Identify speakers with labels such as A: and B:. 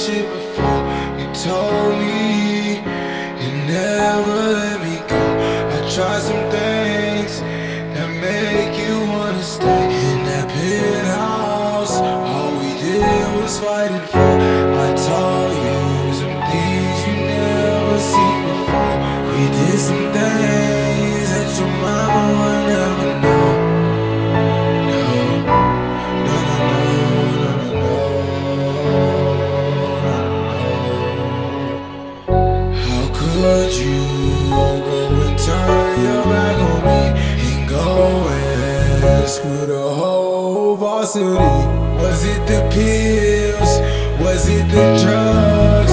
A: shit before. You told me you never let me go. I tried some things that make you wanna stay in that penthouse. All we did was fight and fall. I taught you some things you never seen before. We did some things that your mama would never know. Could you go and turn your back on me and go and screw the whole varsity? Was it the pills? Was it the drugs?